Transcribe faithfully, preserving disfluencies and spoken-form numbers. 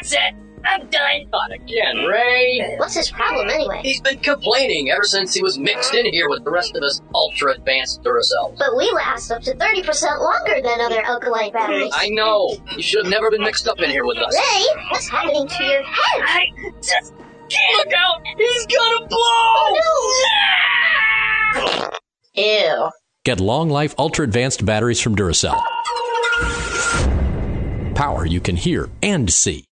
That's it. I'm done. Not again, Ray. What's his problem anyway? He's been complaining ever since he was mixed in here with the rest of us ultra-advanced Duracells. But we last up to thirty percent longer than other alkaline batteries. I know. You should have never been mixed up in here with us. Ray, what's happening to your head? I just can't. Look out! He's gonna blow! Oh, no! Ew. Get long-life ultra-advanced batteries from Duracell. Power you can hear and see.